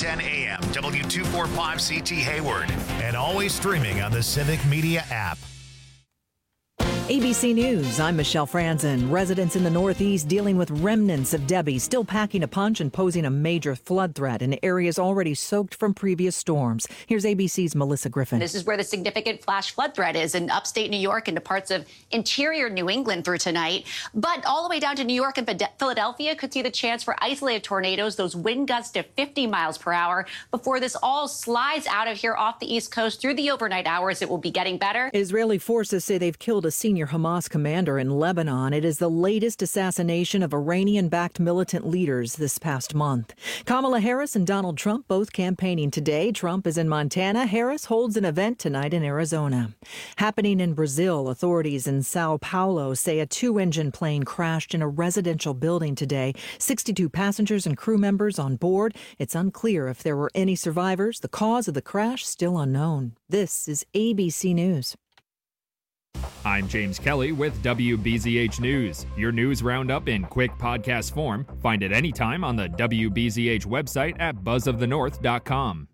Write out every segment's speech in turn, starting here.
610 AM, W245CT Hayward, and always streaming on the Civic Media app. ABC News, I'm Michelle Franzen. Residents in the Northeast dealing with remnants of Debbie still packing a punch and posing a major flood threat in areas already soaked from previous storms. Here's ABC's Melissa Griffin. This is where the significant flash flood threat is in upstate New York and to parts of interior New England through tonight. But all the way down to New York and Philadelphia could see the chance for isolated tornadoes, those wind gusts to 50 miles per hour. Before this all slides out of here off the East Coast through the overnight hours, it will be getting better. Israeli forces say they've killed a senior Hamas commander in Lebanon. It is the latest assassination of Iranian-backed militant leaders this past month. Kamala Harris and Donald Trump both campaigning today. Trump is in Montana. Harris holds an event tonight in Arizona. Happening in Brazil, authorities in Sao Paulo say a two-engine plane crashed in a residential building today. 62 passengers and crew members on board. It's unclear if there were any survivors. The cause of the crash still unknown. This is ABC News. I'm James Kelly with WBZH News. Your news roundup in quick podcast form. Find it anytime on the WBZH website at buzzofthenorth.com.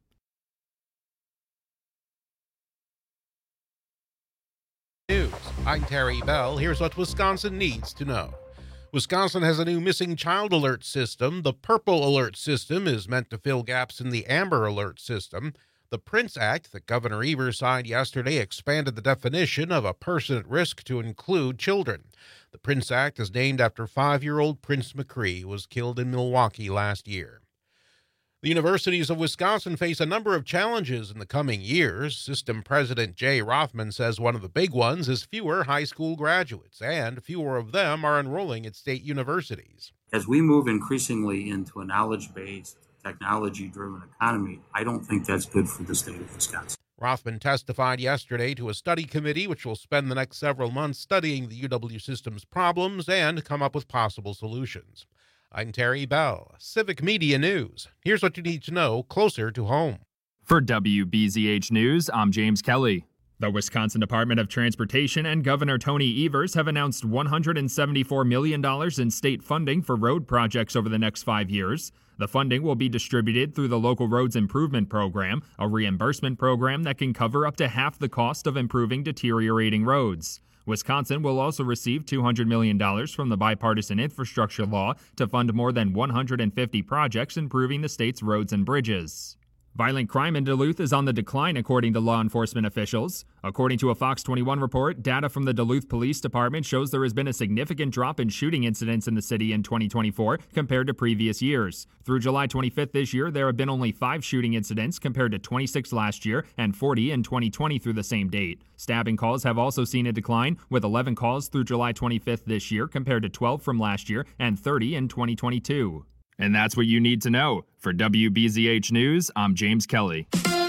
News. I'm Terry Bell. Here's what Wisconsin needs to know. Wisconsin has a new missing child alert system. The Purple Alert system is meant to fill gaps in the Amber Alert system. The Prince Act that Governor Evers signed yesterday expanded the definition of a person at risk to include children. The Prince Act is named after 5-year-old Prince McCree, who was killed in Milwaukee last year. The universities of Wisconsin face a number of challenges in the coming years. System President Jay Rothman says one of the big ones is fewer high school graduates, and fewer of them are enrolling at state universities. As we move increasingly into a knowledge-based, technology-driven economy, I don't think that's good for the state of Wisconsin. Rothman testified yesterday to a study committee which will spend the next several months studying the UW system's problems and come up with possible solutions. I'm Terry Bell, Civic Media News. Here's what you need to know closer to home. For WBZH News, I'm James Kelly. The Wisconsin Department of Transportation and Governor Tony Evers have announced $174 million in state funding for road projects over the next 5 years. The funding will be distributed through the Local Roads Improvement Program, a reimbursement program that can cover up to half the cost of improving deteriorating roads. Wisconsin will also receive $200 million from the bipartisan infrastructure law to fund more than 150 projects improving the state's roads and bridges. Violent crime in Duluth is on the decline, according to law enforcement officials. According to a Fox 21 report, data from the Duluth Police Department shows there has been a significant drop in shooting incidents in the city in 2024 compared to previous years. Through July 25th this year, there have been only 5 shooting incidents compared to 26 last year and 40 in 2020 through the same date. Stabbing calls have also seen a decline, with 11 calls through July 25th this year compared to 12 from last year and 30 in 2022. And that's what you need to know. For WBZH News, I'm James Kelly.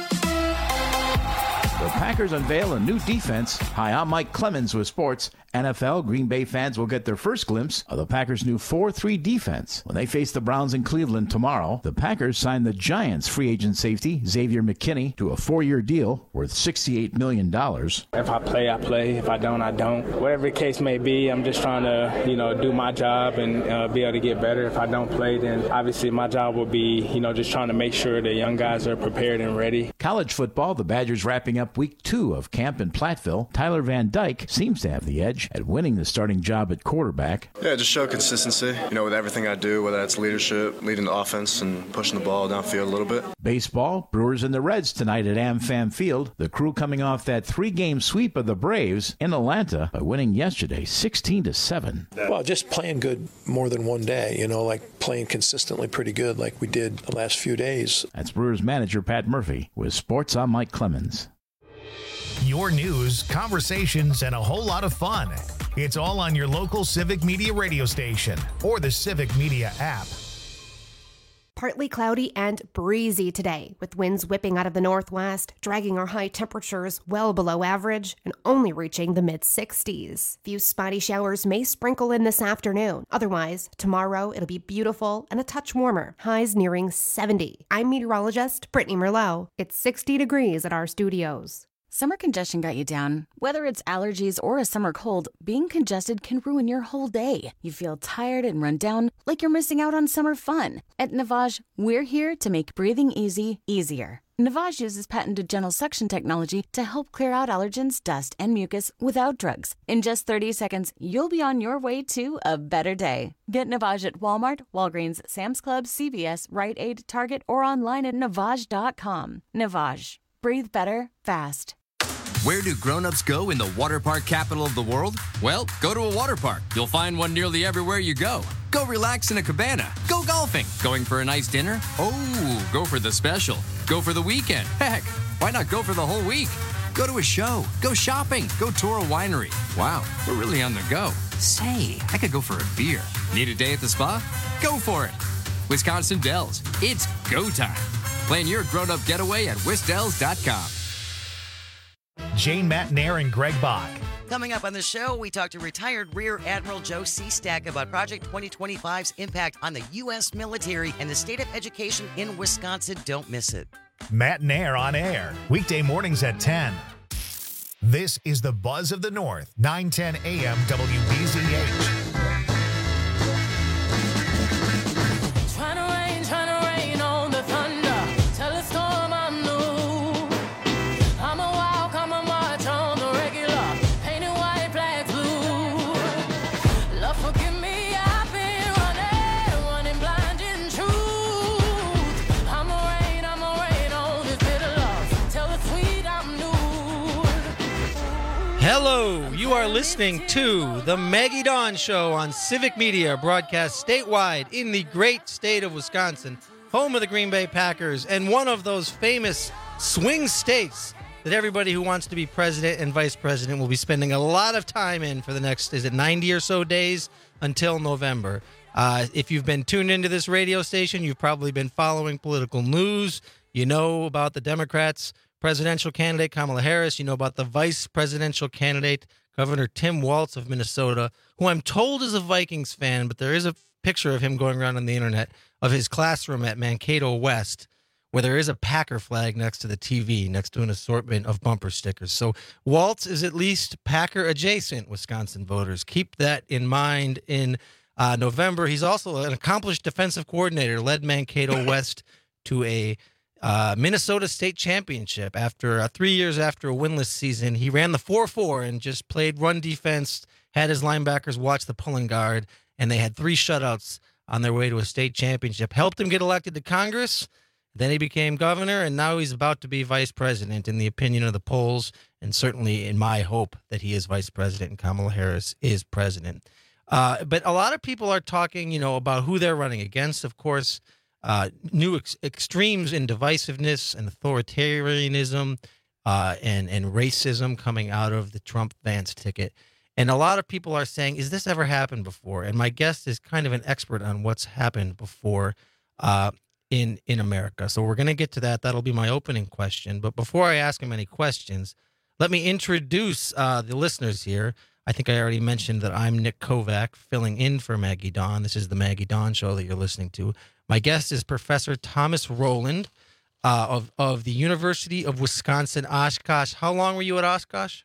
The Packers unveil a new defense. Hi, I'm Mike Clemens with sports. NFL, Green Bay fans will get their first glimpse of the Packers' new 4-3 defense. When they face the Browns in Cleveland tomorrow, the Packers signed the Giants free agent safety, Xavier McKinney, to a 4-year deal worth $68 million. If I play, I play. If I don't, I don't. Whatever the case may be, I'm just trying to, do my job and be able to get better. If I don't play, then obviously my job will be, just trying to make sure the young guys are prepared and ready. College football, the Badgers wrapping up week 2 of camp in Platteville. Tyler Van Dyke seems to have the edge at winning the starting job at quarterback. Yeah, just show consistency, with everything I do, whether that's leadership, leading the offense, and pushing the ball downfield a little bit. Baseball, Brewers and the Reds tonight at AmFam Field. The Crew coming off that 3-game sweep of the Braves in Atlanta by winning yesterday 16-7. Well, just playing good more than one day, like playing consistently pretty good like we did the last few days. That's Brewers manager Pat Murphy. With sports, I'm Mike Clemens. Your news, conversations, and a whole lot of fun. It's all on your local Civic Media radio station or the Civic Media app. Partly cloudy and breezy today, with winds whipping out of the northwest, dragging our high temperatures well below average and only reaching the mid-60s. Few spotty showers may sprinkle in this afternoon. Otherwise, tomorrow it'll be beautiful and a touch warmer, highs nearing 70. I'm meteorologist Brittany Merlot. It's 60 degrees at our studios. Summer congestion got you down. Whether it's allergies or a summer cold, being congested can ruin your whole day. You feel tired and run down, like you're missing out on summer fun. At Navage, we're here to make breathing easy, easier. Navage uses patented gentle suction technology to help clear out allergens, dust, and mucus without drugs. In just 30 seconds, you'll be on your way to a better day. Get Navage at Walmart, Walgreens, Sam's Club, CVS, Rite Aid, Target, or online at Navage.com. Navage. Breathe better, fast. Where do grown-ups go in the water park capital of the world? Well, go to a water park. You'll find one nearly everywhere you go. Go relax in a cabana. Go golfing. Going for a nice dinner? Oh, go for the special. Go for the weekend. Heck, why not go for the whole week? Go to a show. Go shopping. Go tour a winery. Wow, we're really on the go. Say, I could go for a beer. Need a day at the spa? Go for it. Wisconsin Dells. It's go time. Plan your grown-up getaway at wisdells.com. Jane Matnair and Greg Bach. Coming up on the show, we talk to retired Rear Admiral Joe Seastack about Project 2025's impact on the U.S. military and the state of education in Wisconsin. Don't miss it. Matnair on air, weekday mornings at 10. This is the Buzz of the North, 910 a.m. WBZH. Hello, you are listening to The Maggie Dawn Show on Civic Media, broadcast statewide in the great state of Wisconsin, home of the Green Bay Packers, and one of those famous swing states that everybody who wants to be president and vice president will be spending a lot of time in for the next, 90 or so days until November. If you've been tuned into this radio station, you've probably been following political news. You know about the Democrats' presidential candidate, Kamala Harris. You know about the vice presidential candidate, Governor Tim Walz of Minnesota, who I'm told is a Vikings fan, but there is a picture of him going around on the internet of his classroom at Mankato West, where there is a Packer flag next to the TV, next to an assortment of bumper stickers. So Walz is at least Packer adjacent, Wisconsin voters. Keep that in mind in November. He's also an accomplished defensive coordinator, led Mankato West to a Minnesota State Championship after 3 years after a winless season. He ran the 4-4 and just played run defense, had his linebackers watch the pulling guard, and they had 3 shutouts on their way to a state championship. Helped him get elected to Congress. Then he became governor, and now he's about to be vice president in the opinion of the polls, and certainly in my hope that he is vice president and Kamala Harris is president. But a lot of people are talking, about who they're running against. Of course, new extremes in divisiveness and authoritarianism and racism coming out of the Trump-Vance ticket. And a lot of people are saying, is this ever happened before? And my guest is kind of an expert on what's happened before in America. So we're going to get to that. That'll be my opening question. But before I ask him any questions, let me introduce the listeners here. I think I already mentioned that I'm Nick Kovac, filling in for Maggie Dawn. This is the Maggie Dawn Show that you're listening to. My guest is Professor Thomas Rowland of the University of Wisconsin, Oshkosh. How long were you at Oshkosh?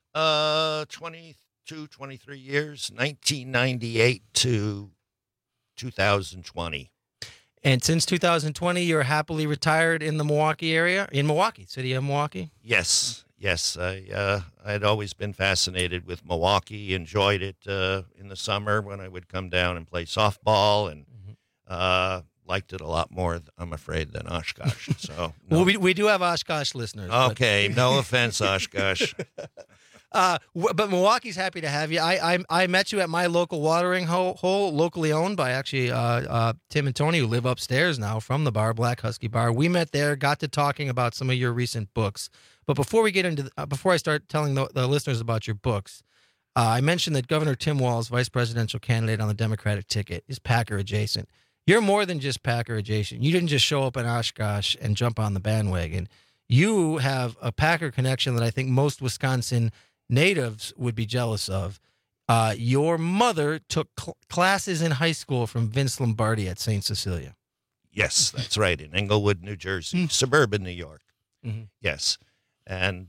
22, 23 years, 1998 to 2020. And since 2020, you're happily retired in the Milwaukee area, city of Milwaukee? Yes. I had always been fascinated with Milwaukee, enjoyed it in the summer when I would come down and play softball, and liked it a lot more, I'm afraid, than Oshkosh. So, no. Well, we do have Oshkosh listeners. Okay, no offense, Oshkosh. But Milwaukee's happy to have you. I met you at my local watering hole, locally owned by actually Tim and Tony, who live upstairs now from the bar, Black Husky Bar. We met there, got to talking about some of your recent books. But before we get into before I start telling the listeners about your books, I mentioned that Governor Tim Walz, vice presidential candidate on the Democratic ticket, is Packer adjacent. You're more than just Packer adjacent. You didn't just show up in Oshkosh and jump on the bandwagon. You have a Packer connection that I think most Wisconsin natives would be jealous of. Your mother took classes in high school from Vince Lombardi at St. Cecilia. Yes, that's right, in Englewood, New Jersey, suburban New York. Mm-hmm. Yes. And,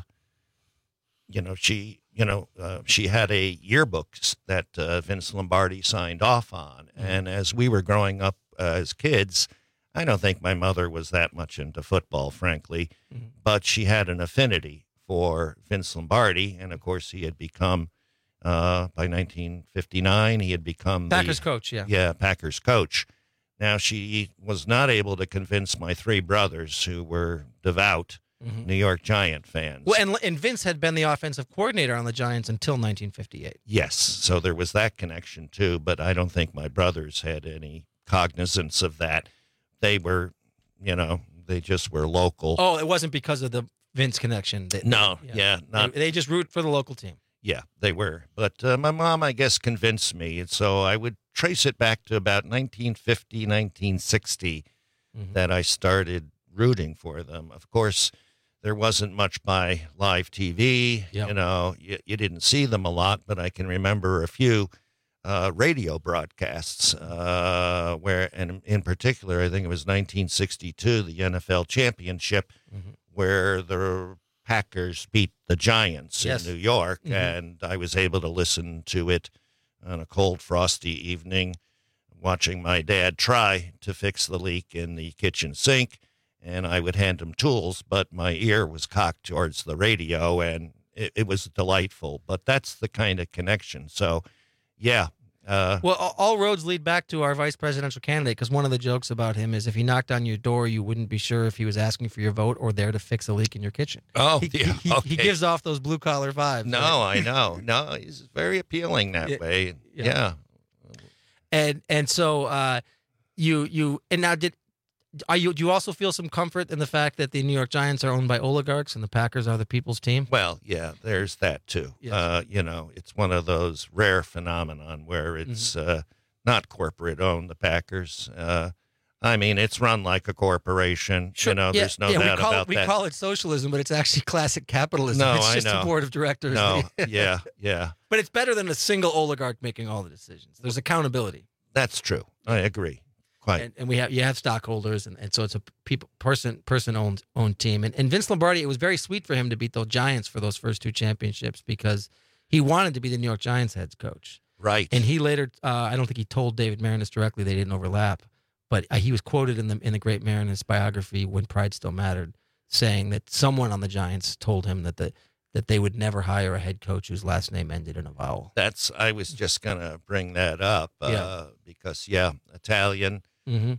she had a yearbook that Vince Lombardi signed off on. Mm-hmm. And as we were growing up as kids, I don't think my mother was that much into football, frankly, but she had an affinity for Vince Lombardi. And, of course, he had become, by 1959, he had become Packers coach, yeah. Yeah, Packers coach. Now, she was not able to convince my three brothers, who were devout New York Giant fans. Well, and Vince had been the offensive coordinator on the Giants until 1958. Yes, so there was that connection, too, but I don't think my brothers had any cognizance of that. They were, they just were local. Oh, it wasn't because of the Vince connection. They just root for the local team. Yeah, they were. But my mom, I guess, convinced me. And so I would trace it back to about 1950, 1960 that I started rooting for them. Of course, there wasn't much by live TV. Yep. You didn't see them a lot, but I can remember a few radio broadcasts where, and in particular, I think it was 1962, the NFL championship, where the Packers beat the Giants in New York, and I was able to listen to it on a cold, frosty evening, watching my dad try to fix the leak in the kitchen sink, and I would hand him tools, but my ear was cocked towards the radio, and it was delightful. But that's the kind of connection. So, yeah. Well, all roads lead back to our vice presidential candidate, because one of the jokes about him is if he knocked on your door, you wouldn't be sure if he was asking for your vote or there to fix a leak in your kitchen. Oh, He gives off those blue-collar vibes. No, right? I know. No, he's very appealing that way. Yeah. And so do you also feel some comfort in the fact that the New York Giants are owned by oligarchs and the Packers are the people's team? Well, yeah, there's that too. Yes. It's one of those rare phenomenon where it's not corporate owned, the Packers. It's run like a corporation. Sure. There's no doubt about that. We call it socialism, but it's actually classic capitalism. No, it's I just know. a board of directors. No, yeah. But it's better than a single oligarch making all the decisions. There's accountability. That's true. I agree. Quite. And you have stockholders, and so it's a person owned team. And Vince Lombardi, it was very sweet for him to beat the Giants for those first two championships because he wanted to be the New York Giants head coach. Right. And he later, I don't think he told David Marinus directly; they didn't overlap. But he was quoted in the Great Marinus biography, When Pride Still Mattered, saying that someone on the Giants told him that they would never hire a head coach whose last name ended in a vowel. I was just gonna bring that up because Italian. Who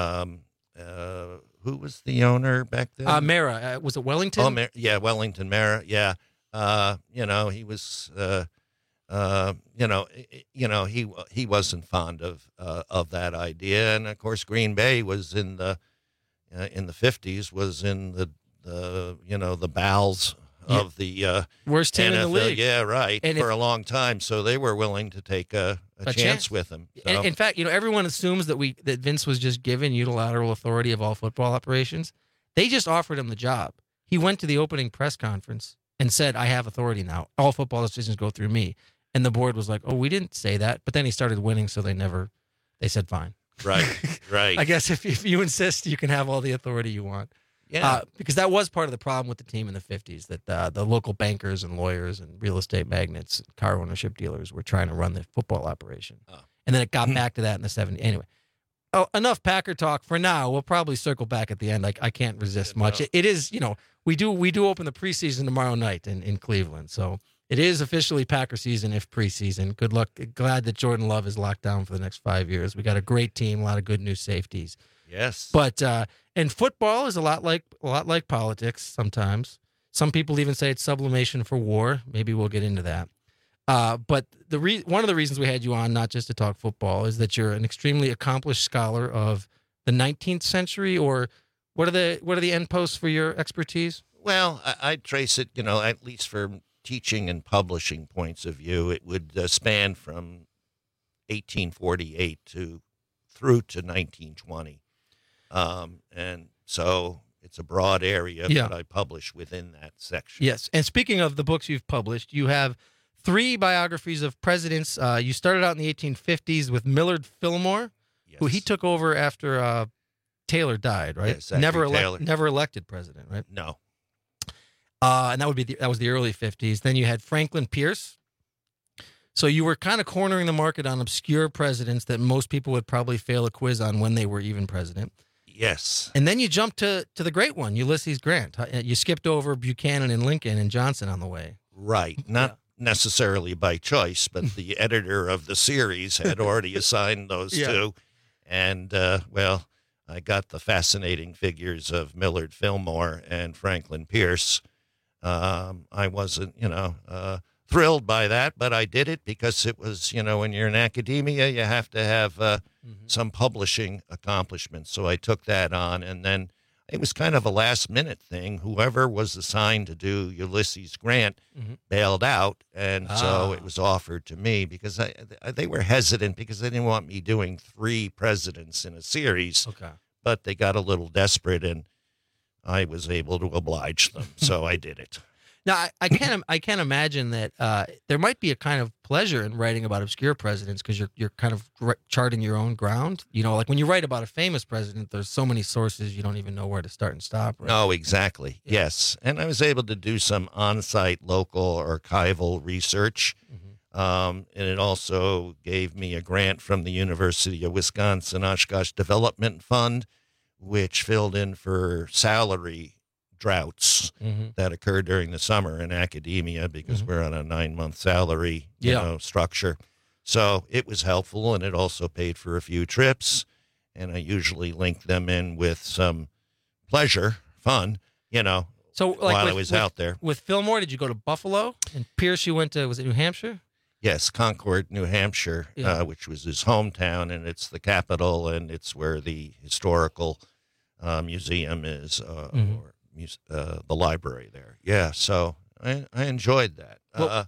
was the owner back then? Mara. Was it Wellington? Oh, Wellington Mara. Yeah. He was. He wasn't fond of that idea, and of course, Green Bay was in the 50s. Was in the bowels of the worst team NFL. in the league. Yeah, right. And for a long time, so they were willing to take a chance with him. So. And in fact, everyone assumes that Vince was just given unilateral authority of all football operations. They just offered him the job. He went to the opening press conference and said, "I have authority now. All football decisions go through me." And the board was like, "Oh, we didn't say that." But then he started winning, so they said fine. Right, right. I guess if you insist, you can have all the authority you want. Yeah. Because that was part of the problem with the team in the 50s, that the local bankers and lawyers and real estate magnates, car ownership dealers were trying to run the football operation. Oh. And then it got back to that in the 70s. Anyway, enough Packer talk for now. We'll probably circle back at the end. I can't resist much. It is, we do open the preseason tomorrow night in Cleveland. So it is officially Packer season if preseason. Good luck. Glad that Jordan Love is locked down for the next 5 years. We got a great team, a lot of good new safeties. Yes. But and football is a lot like politics sometimes. Some people even say it's sublimation for war. Maybe we'll get into that. But one of the reasons we had you on, not just to talk football, is that you're an extremely accomplished scholar of the 19th century. Or what are the end posts for your expertise? Well, I'd trace it, at least from teaching and publishing points of view, it would span from 1848 through to 1920. And so it's a broad area that I publish within that section. Yes. And speaking of the books you've published, you have 3 biographies of presidents. You started out in the 1850s with Millard Fillmore, who he took over after Taylor died, right? Yes, Taylor. Never elected president, right? No. And that was the early 50s. Then you had Franklin Pierce. So you were kind of cornering the market on obscure presidents that most people would probably fail a quiz on when they were even president. Yes. And then you jumped to the great one, Ulysses Grant. You skipped over Buchanan and Lincoln and Johnson on the way. Right. Not necessarily by choice, but the editor of the series had already assigned those two. And, I got the fascinating figures of Millard Fillmore and Franklin Pierce. I wasn't, thrilled by that, but I did it because it was, when you're in academia, you have to have some publishing accomplishments. So I took that on, and then it was kind of a last-minute thing. Whoever was assigned to do Ulysses Grant bailed out, and so it was offered to me because they were hesitant because they didn't want me doing 3 presidents in a series. Okay. But they got a little desperate, and I was able to oblige them, so I did it. Now, I can't imagine that there might be a kind of pleasure in writing about obscure presidents because you're kind of charting your own ground. Like when you write about a famous president, there's so many sources you don't even know where to start and stop. Right? No, exactly. Yeah. Yes, and I was able to do some on-site local archival research, and it also gave me a grant from the University of Wisconsin Oshkosh Development Fund, which filled in for salary droughts that occur during the summer in academia because we're on a 9-month salary structure. So it was helpful, and it also paid for a few trips, and I usually link them in with some pleasure, fun, so while I was out there. With Fillmore, did you go to Buffalo? And Pierce, you went to, was it New Hampshire? Yes, Concord, New Hampshire, which was his hometown, and it's the capital, and it's where the historical museum is, or the library there. Yeah, so I enjoyed that.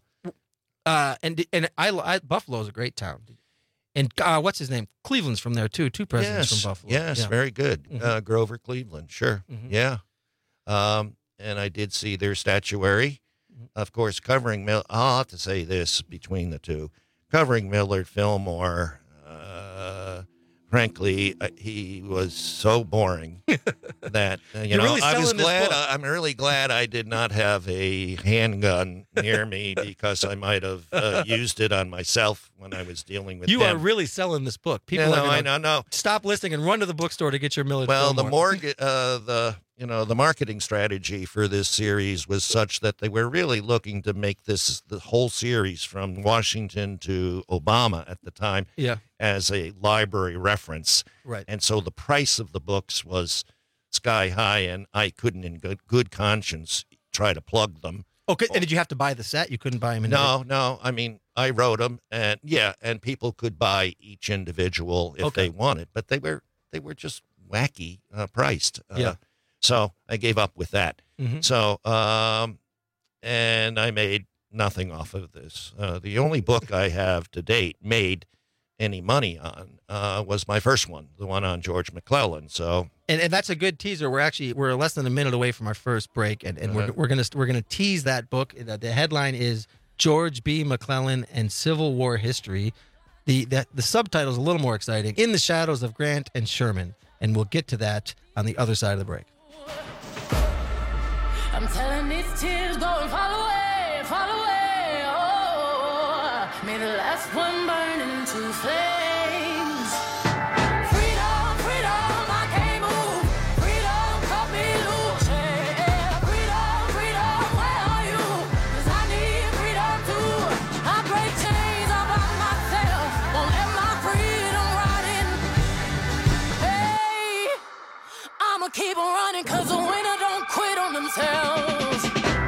And I Buffalo's a great town. And what's his name? Cleveland's from there too. 2 presidents from Buffalo. Yes, very good. Grover Cleveland, sure. Yeah. And I did see their statuary. Of course, covering I'll have to say this between the two. Covering Millard Fillmore, frankly, he was so boring that really I was glad. I'm really glad I did not have a handgun near me because I might have used it on myself when I was dealing with. You are really selling this book. People are no. Stop listening and run to the bookstore to get your Millard. Well, Fillmore. the marketing strategy for this series was such that they were really looking to make the whole series from Washington to Obama at the time as a library reference. Right. And so the price of the books was sky high, and I couldn't in good conscience try to plug them. Okay, and did you have to buy the set? You couldn't buy them in No. I mean, I wrote them, and people could buy each individual if they wanted, but they were just wacky priced. So I gave up with that. So, and I made nothing off of this. The only book I have to date made any money on was my first one, the one on George McClellan. So, and that's a good teaser. We're less than a minute away from our first break, and we're gonna tease that book. The headline is George B. McClellan and Civil War History. The subtitle is a little more exciting: In the Shadows of Grant and Sherman, and we'll get to that on the other side of the break. I'm telling these tears go and fall away, oh, may the last one burn into flames. Freedom, freedom, I can't move, freedom, cut me loose, yeah. Freedom, where are you, 'cause I need freedom too. I break chains all by myself, won't let my freedom rot in. Hey, I'ma keep on running 'cause the winner don't quit on themselves.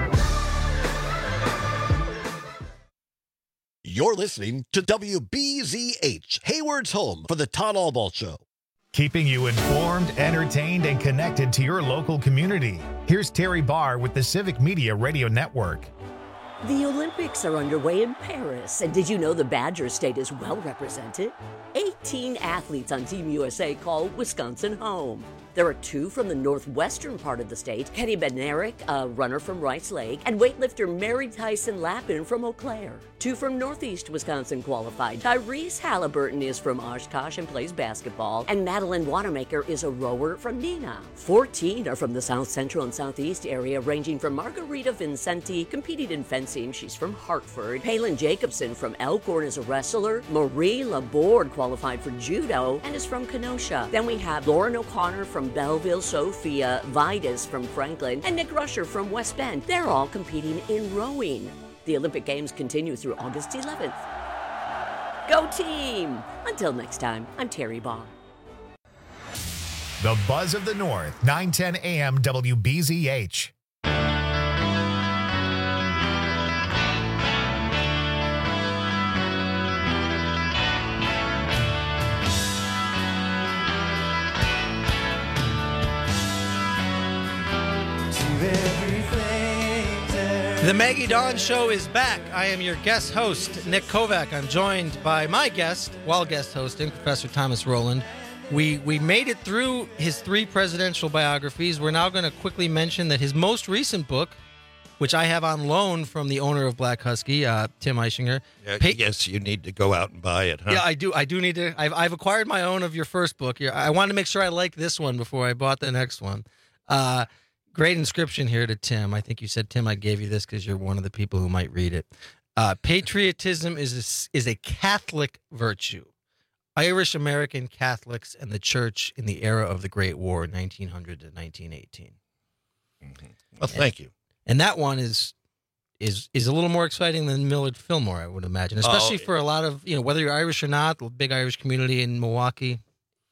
You're listening to WBZH, Hayward's home for the Todd Albaugh Show. Keeping you informed, entertained, and connected to your local community. Here's Terry Barr with the Civic Media Radio Network. The Olympics are underway in Paris, and did you know the Badger State is well represented? 18 athletes on Team USA call Wisconsin home. There are 2 from the northwestern part of the state, Kenny Bednarik, a runner from Rice Lake, and weightlifter Mary Tyson Lappin from Eau Claire. 2 from northeast Wisconsin qualified. Tyrese Halliburton is from Oshkosh and plays basketball, and Madeline Wanamaker is a rower from Neenah. 14 are from the south central and southeast area, ranging from Margarita Vincenti, competing in fencing. She's from Hartford. Palin Jacobson from Elkhorn is a wrestler. Marie Laborde qualified for judo and is from Kenosha. Then we have Lauren O'Connor from Belleville, Sophia Vidas from Franklin, and Nick Rusher from West Bend. They're all competing in rowing. The Olympic Games continue through August 11th. Go team! Until next time, I'm Terry Baugh. The Buzz of the North, 9:10 a.m. WBZH. The Maggie Dawn Show is back. I am your guest host, Nick Kovac. I'm joined by my guest, while guest hosting, Professor Thomas Rowland. We made it through his 3 presidential biographies. We're now going to quickly mention that his most recent book, which I have on loan from the owner of Black Husky, Tim Eischinger. Yes, you need to go out and buy it, huh? Yeah, I do. I do need to. I've acquired my own of your first book. I wanted to make sure I liked this one before I bought the next one. Great inscription here to Tim. I think you said, Tim, I gave you this because you're one of the people who might read it. Patriotism is a Catholic virtue. Irish American Catholics and the Church in the era of the Great War, 1900 to 1918. Mm-hmm. Well, thank you. And that one is a little more exciting than Millard Fillmore, I would imagine, especially for a lot of, whether you're Irish or not, the big Irish community in Milwaukee.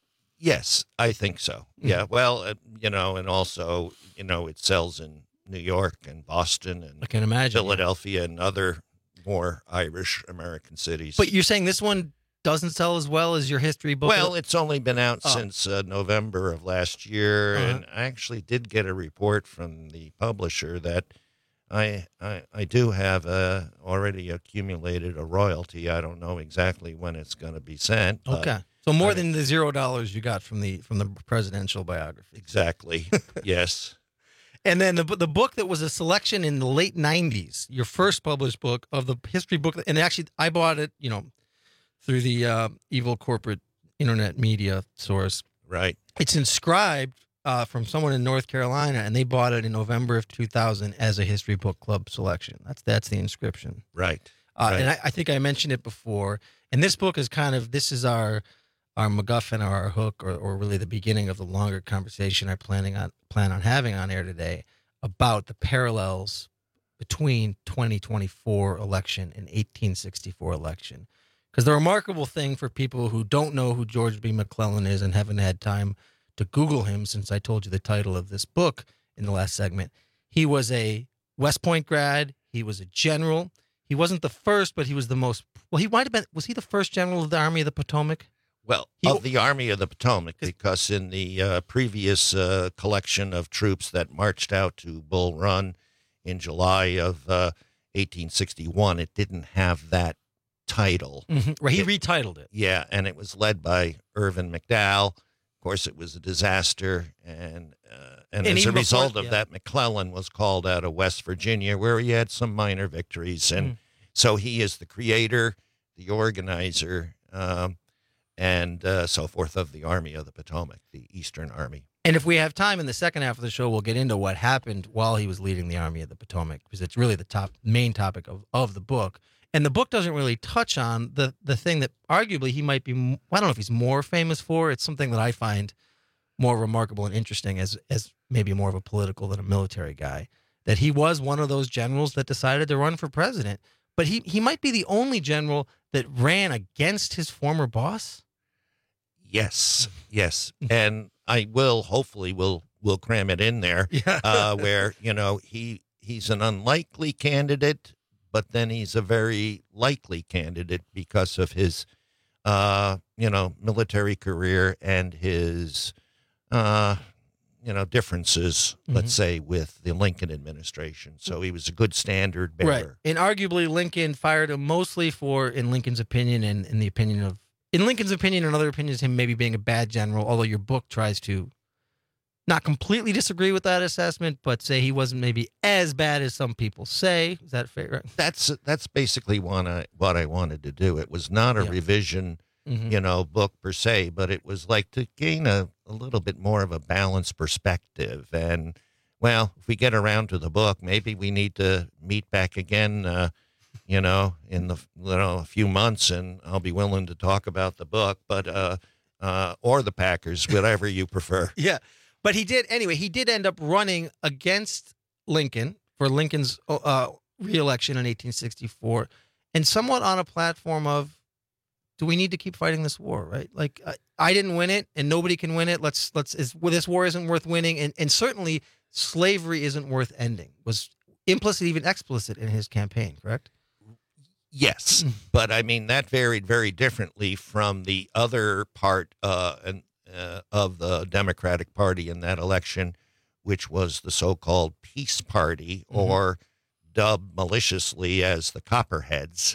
Yes, I think so. Yeah, well, and also, it sells in New York and Boston and I can imagine, Philadelphia and other more Irish American cities. But you're saying this one doesn't sell as well as your history book? Well, it's only been out since November of last year, and I actually did get a report from the publisher that I do have already accumulated a royalty. I don't know exactly when it's going to be sent. Okay. So more than the $0 you got from the presidential biography. Exactly. Yes. And then the book that was a selection in the late 90s, your first published book of the history book, and actually I bought it, through the evil corporate internet media source. Right. It's inscribed from someone in North Carolina, and they bought it in November of 2000 as a History Book Club selection. That's the inscription. Right. And I think I mentioned it before. And this book is this is our MacGuffin or our hook, or really the beginning of the longer conversation I plan on having on air today about the parallels between 2024 election and 1864 election. Because the remarkable thing for people who don't know who George B. McClellan is and haven't had time to Google him since I told you the title of this book in the last segment, he was a West Point grad. He was a general. He wasn't the first, but he was the most. Well, he might have been. Was he the first general of the Army of the Potomac? Well, of the Army of the Potomac, because in the previous collection of troops that marched out to Bull Run in July of 1861, it didn't have that title. Mm-hmm. Right, he retitled it. Yeah, and it was led by Irvin McDowell. Of course, it was a disaster, and as a result of that, McClellan was called out of West Virginia, where he had some minor victories, and so he is the creator, the organizer, and so forth of the Army of the Potomac, the Eastern Army. And if we have time in the second half of the show, we'll get into what happened while he was leading the Army of the Potomac, because it's really the main topic of the book. And the book doesn't really touch on the thing that arguably he might be, I don't know if he's more famous for. It's something that I find more remarkable and interesting as maybe more of a political than a military guy, that he was one of those generals that decided to run for president. But he might be the only general that ran against his former boss. Yes. And I hopefully will cram it in there, where, he's an unlikely candidate, but then he's a very likely candidate because of his, military career and his, differences, let's say, with the Lincoln administration. So he was a good standard bearer. Right. And arguably Lincoln fired him mostly for, in Lincoln's opinion and in Lincoln's opinion and other opinions, him maybe being a bad general, although your book tries to not completely disagree with that assessment, but say he wasn't maybe as bad as some people say. Is that fair? That's basically what I wanted to do. It was not a revision, book per se, but it was like to gain a little bit more of a balanced perspective. And, well, if we get around to the book, maybe we need to meet back again, in a few months, and I'll be willing to talk about the book, but or the Packers, whatever you prefer. Yeah. But he did end up running against Lincoln for Lincoln's re-election in 1864, and somewhat on a platform of, do we need to keep fighting this war, right? Like, I didn't win it, and nobody can win it. This war isn't worth winning, and certainly slavery isn't worth ending. Was implicit, even explicit, in his campaign, correct? Yes, but I mean, that varied very differently from the other part of the Democratic Party in that election, which was the so-called Peace Party, or dubbed maliciously as the Copperheads,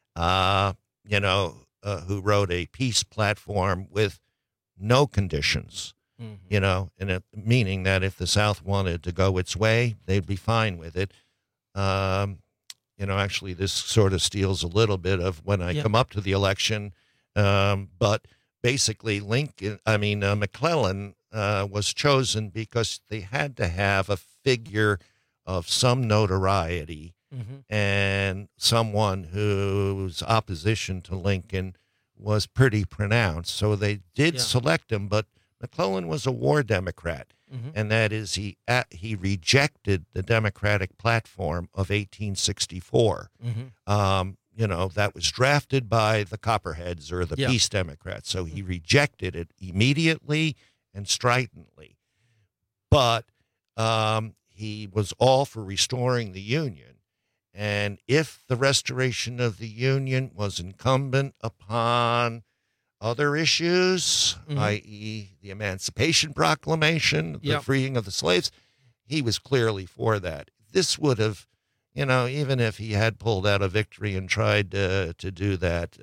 who wrote a peace platform with no conditions, meaning that if the South wanted to go its way, they'd be fine with it. Actually, this sort of steals a little bit of when I come up to the election, but basically, McClellan was chosen because they had to have a figure of some notoriety and someone whose opposition to Lincoln was pretty pronounced. So they did select him, but McClellan was a war Democrat, and that is he rejected the Democratic platform of 1864. That was drafted by the Copperheads or the Peace Democrats. So he rejected it immediately and stridently. But he was all for restoring the Union. And if the restoration of the Union was incumbent upon other issues, i.e. the Emancipation Proclamation, the freeing of the slaves, he was clearly for that. This would have, even if he had pulled out a victory and tried to do that,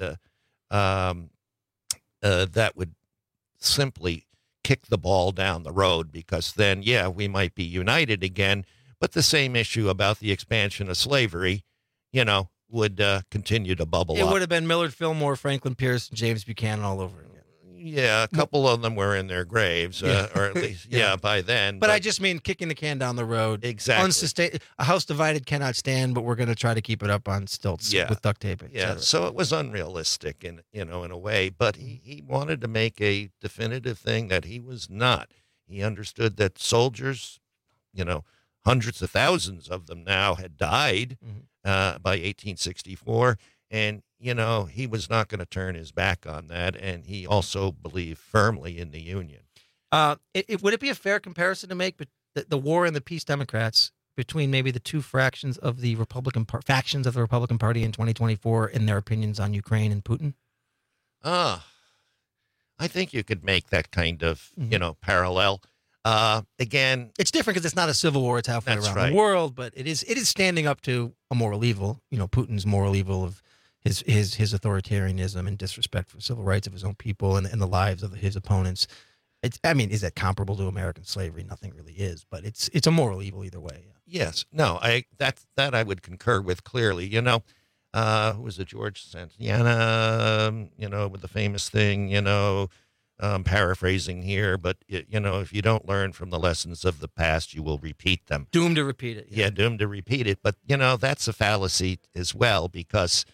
that would simply kick the ball down the road, because then, we might be united again, but the same issue about the expansion of slavery, would continue to bubble up. It would have been Millard Fillmore, Franklin Pierce, and James Buchanan all over again. Yeah, a couple of them were in their graves, or at least, by then. But I just mean kicking the can down the road. Exactly. A house divided cannot stand, but we're going to try to keep it up on stilts with duct tape. So it was unrealistic in a way, but he wanted to make a definitive thing that he was not. He understood that soldiers, hundreds of thousands of them now had died by 1864, and he was not going to turn his back on that, and he also believed firmly in the Union. Would it be a fair comparison to make the war and the Peace Democrats between maybe the two factions of the Republican Party in 2024 in their opinions on Ukraine and Putin? I think you could make that kind of parallel. Again, it's different because it's not a civil war; it's halfway around the world, but it is standing up to a moral evil. Putin's moral evil of his authoritarianism and disrespect for civil rights of his own people and the lives of his opponents. Is that comparable to American slavery? Nothing really is, but it's a moral evil either way. Yes, no, that I would concur with clearly. Who was it? George Santayana, with the famous thing, paraphrasing here, but if you don't learn from the lessons of the past, you will repeat them. Doomed to repeat it. Yeah, doomed to repeat it. But that's a fallacy as well, because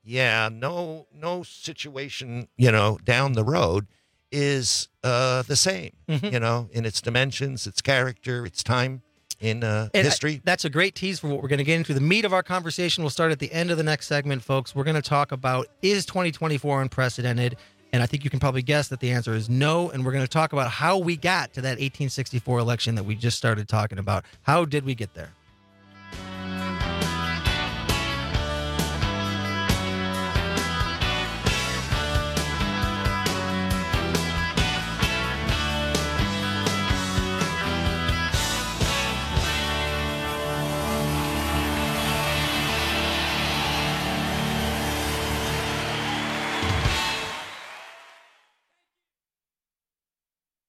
no situation down the road is the same. In its dimensions, its character, its time in history. That's a great tease for what we're going to get into. The meat of our conversation will start at the end of the next segment, folks. We're going to talk about, is 2024 unprecedented? And I think you can probably guess that the answer is no. And we're going to talk about how we got to that 1864 election that we just started talking about. How did we get there?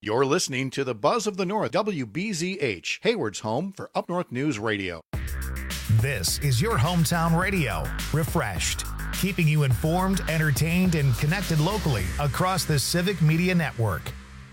You're listening to the Buzz of the North, WBZH, Hayward's home for Up North News Radio. This is your hometown radio, refreshed, keeping you informed, entertained, and connected locally across the Civic Media Network.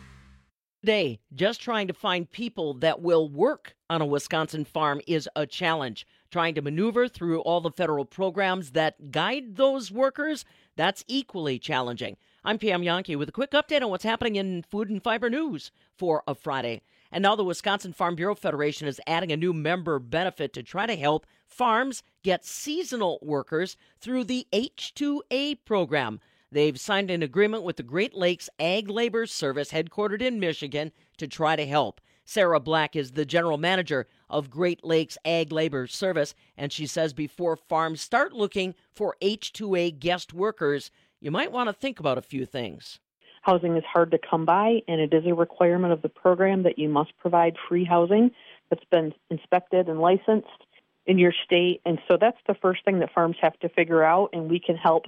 Today, just trying to find people that will work on a Wisconsin farm is a challenge. Trying to maneuver through all the federal programs that guide those workers, that's equally challenging. I'm Pam Yankee with a quick update on what's happening in food and fiber news for a Friday. And now the Wisconsin Farm Bureau Federation is adding a new member benefit to try to help farms get seasonal workers through the H-2A program. They've signed an agreement with the Great Lakes Ag Labor Service, headquartered in Michigan, to try to help. Sarah Black is the general manager of Great Lakes Ag Labor Service, and she says before farms start looking for H-2A guest workers, you might want to think about a few things. Housing is hard to come by, and it is a requirement of the program that you must provide free housing that's been inspected and licensed in your state. And so that's the first thing that farms have to figure out, and we can help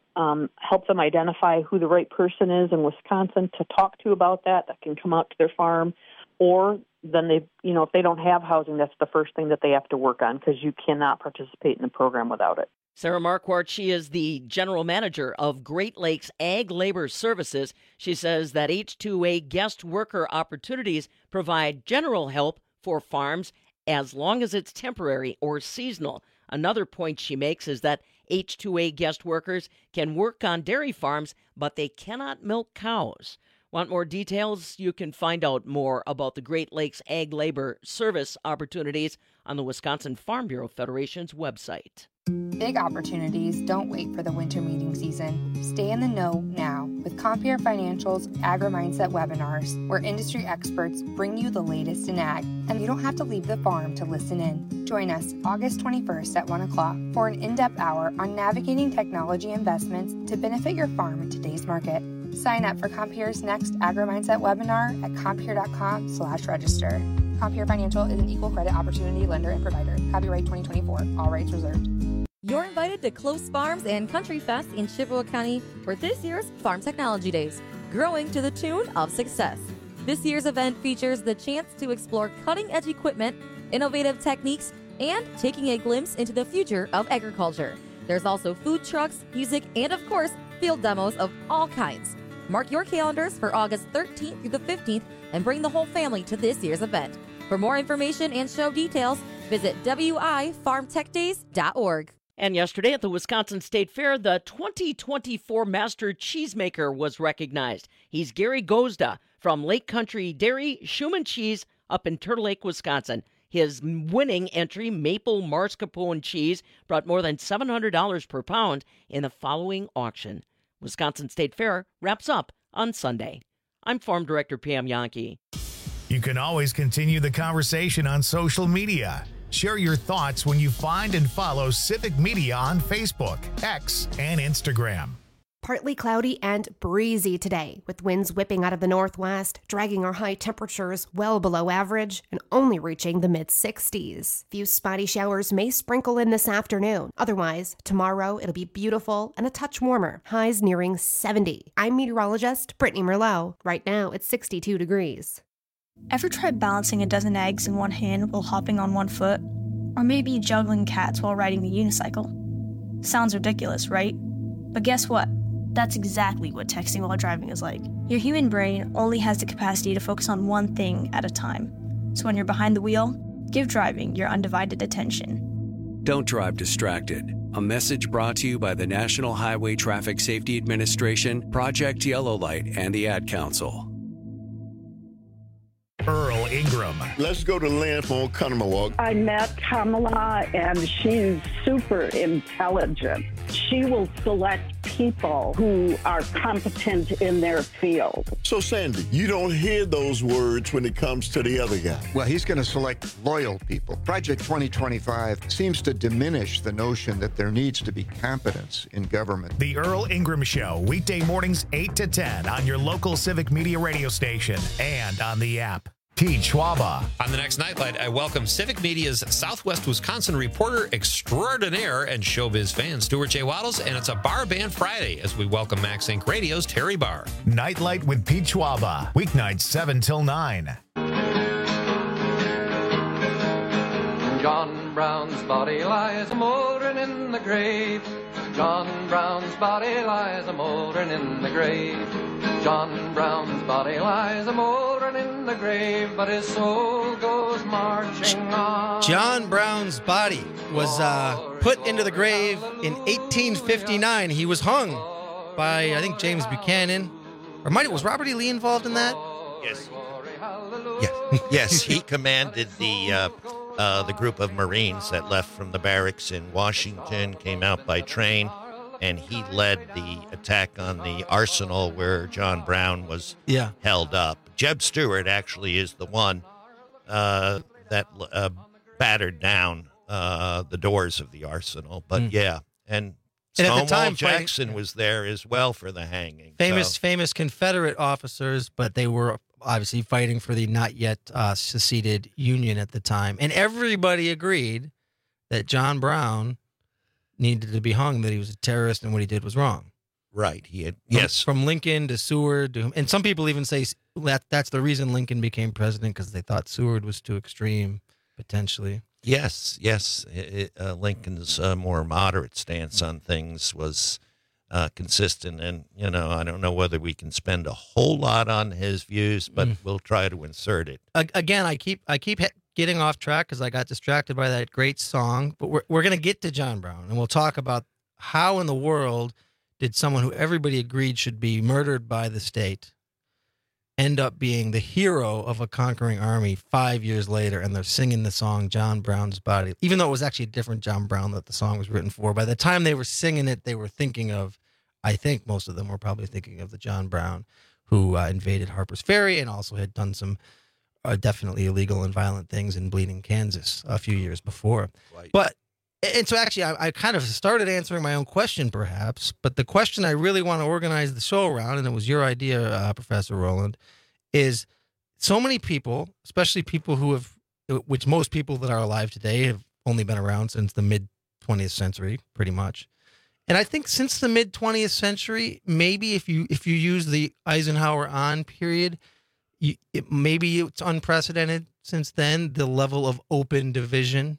them identify who the right person is in Wisconsin to talk to about that can come out to their farm. Or then if they don't have housing, that's the first thing that they have to work on, because you cannot participate in the program without it. Sarah Marquardt, she is the general manager of Great Lakes Ag Labor Services. She says that H-2A guest worker opportunities provide general help for farms as long as it's temporary or seasonal. Another point she makes is that H-2A guest workers can work on dairy farms, but they cannot milk cows. Want more details? You can find out more about the Great Lakes Ag Labor Service opportunities on the Wisconsin Farm Bureau Federation's website. Big opportunities don't wait for the winter meeting season. Stay in the know now with Compeer Financial's Agri-Mindset webinars, where industry experts bring you the latest in ag, and you don't have to leave the farm to listen in. Join us August 21st at 1 o'clock for an in-depth hour on navigating technology investments to benefit your farm in today's market. Sign up for Compeer's next Agri-Mindset webinar at compeer.com/register. Compeer Financial is an equal credit opportunity lender and provider. Copyright 2024. All rights reserved. You're invited to Close Farms and Country Fest in Chippewa County for this year's Farm Technology Days, growing to the tune of success. This year's event features the chance to explore cutting-edge equipment, innovative techniques, and taking a glimpse into the future of agriculture. There's also food trucks, music, and of course, field demos of all kinds. Mark your calendars for August 13th through the 15th and bring the whole family to this year's event. For more information and show details, visit wifarmtechdays.org. And yesterday at the Wisconsin State Fair, the 2024 Master Cheesemaker was recognized. He's Gary Gozda from Lake Country Dairy Schumann Cheese up in Turtle Lake, Wisconsin. His winning entry, maple mascarpone cheese, brought more than $700 per pound in the following auction. Wisconsin State Fair wraps up on Sunday. I'm Farm Director Pam Yankee. You can always continue the conversation on social media. Share your thoughts when you find and follow Civic Media on Facebook, X, and Instagram. Partly cloudy and breezy today, with winds whipping out of the northwest, dragging our high temperatures well below average and only reaching the mid-60s. Few spotty showers may sprinkle in this afternoon. Otherwise, tomorrow it'll be beautiful and a touch warmer, highs nearing 70. I'm meteorologist Brittany Merlot. Right now, it's 62 degrees. Ever tried balancing a dozen eggs in one hand while hopping on one foot? Or maybe juggling cats while riding the unicycle? Sounds ridiculous, right? But guess what? That's exactly what texting while driving is like. Your human brain only has the capacity to focus on one thing at a time. So when you're behind the wheel, give driving your undivided attention. Don't drive distracted. A message brought to you by the National Highway Traffic Safety Administration, Project Yellow Light, and the Ad Council. Earl Ingram. Let's go to Lynn for Conomowoc. I met Kamala, and she's super intelligent. She will select people who are competent in their field. So, Sandy, you don't hear those words when it comes to the other guy. Well, he's going to select loyal people. Project 2025 seems to diminish the notion that there needs to be competence in government. The Earl Ingram Show, weekday mornings 8 to 10 on your local Civic Media radio station and on the app. Pete Schwaba. On the next Nightlight, I welcome Civic Media's Southwest Wisconsin reporter extraordinaire and showbiz fan, Stuart J. Waddles, and it's a Bar Band Friday as we welcome Max Inc. Radio's Terry Barr. Nightlight with Pete Schwaba. Weeknights 7 till 9. John Brown's body lies a-mouldering in the grave. John Brown's body lies a-mouldering in the grave. John Brown's body lies a-mouldering in the grave, but his soul goes marching on. John Brown's body was put into the grave in 1859. He was hung by, I think, James Buchanan. Or was Robert E. Lee involved in that? Yes. Yes, he commanded the group of Marines that left from the barracks in Washington, came out by train, and he led the attack on the arsenal where John Brown was held up. Jeb Stuart actually is the one that battered down the doors of the arsenal. But and Stonewall Jackson was there as well for the hanging. Famous Confederate officers, but they were obviously fighting for the not yet seceded Union at the time. And everybody agreed that John Brown needed to be hung, that he was a terrorist and what he did was wrong. Right. He had, From Lincoln to Seward. And some people even say that's the reason Lincoln became president, because they thought Seward was too extreme, potentially. Yes. Lincoln's more moderate stance on things was consistent, and I don't know whether we can spend a whole lot on his views, but we'll try to insert it. Again, I keep getting off track because I got distracted by that great song, but we're going to get to John Brown, and we'll talk about how in the world did someone who everybody agreed should be murdered by the state end up being the hero of a conquering army 5 years later, and they're singing the song John Brown's Body, even though it was actually a different John Brown that the song was written for. By the time they were singing it, they were thinking of, I think most of them were probably thinking of the John Brown who invaded Harper's Ferry and also had done some definitely illegal and violent things in Bleeding, Kansas a few years before. Right. And so actually I kind of started answering my own question perhaps, but the question I really want to organize the show around, and it was your idea, Professor Rowland, is so many people, especially people which most people that are alive today have only been around since the mid-20th century, pretty much. And I think since the mid-20th century, maybe if you use the Eisenhower on period, maybe it's unprecedented since then, the level of open division.